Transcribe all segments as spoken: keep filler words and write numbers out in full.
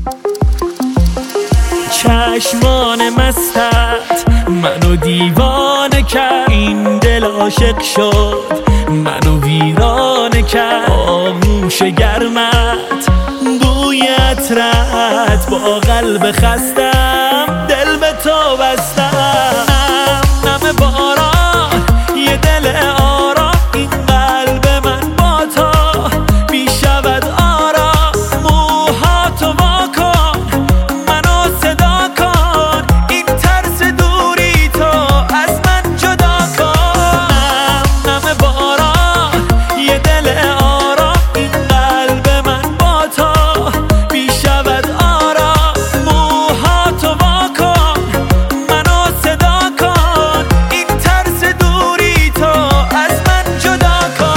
چشمان مستت منو دیوانه کرد، این دل عاشق شد منو ویرانه کرد. آغوش گرمت بوی عطرت با قلب خستم دل به تو بستم. نم باران یه دل آرام، این قلب من با تو بی شود آرام. موهاتو وا کن منو صدا کن، این ترس دوری تو از من جدا کن. نم نم باران یه دل آرام، این قلب من با تو بی شود آرام. موهاتو وا کن منو صدا کن، این ترس دوری تو از من جدا کن.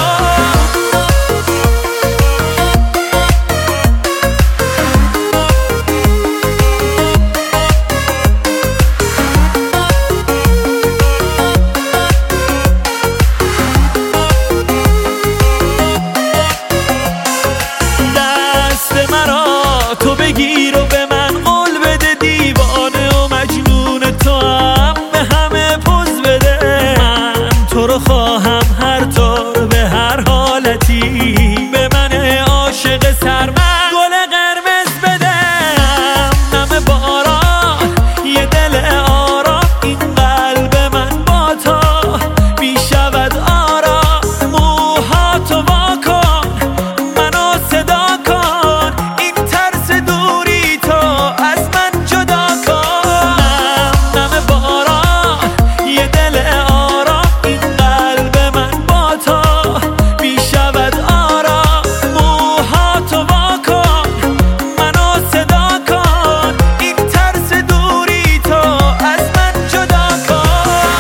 دست مرا تو بگیر و به من قول بده، دیوانه و مجنون تو هم به همه پوز بده. من تو رو خواهم هر طور به هر حالتی، به من عاشق سرمست گل قرمز بده. نم نم باران یه دل آرام، این قلب من با تو بی شود آرام. موهاتو وا کن منو صدا کن، این ترس دوری تو از من جدا کن. نم نم باران یه دل آرام، این قلب من با تو بی شود آرام. موهاتو وا کن منو صدا کن، این ترس دوری تو از من جدا کن.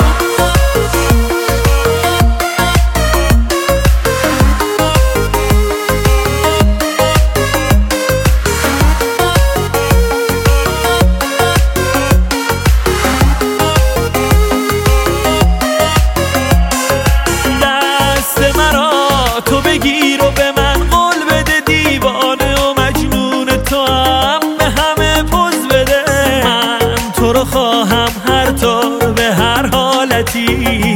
دست مرا تو بگیر و به من قول بده، دیوانه و مجنون تو هم به همه پوز بده. من تو رو خواهم هر طور به هر حالتی،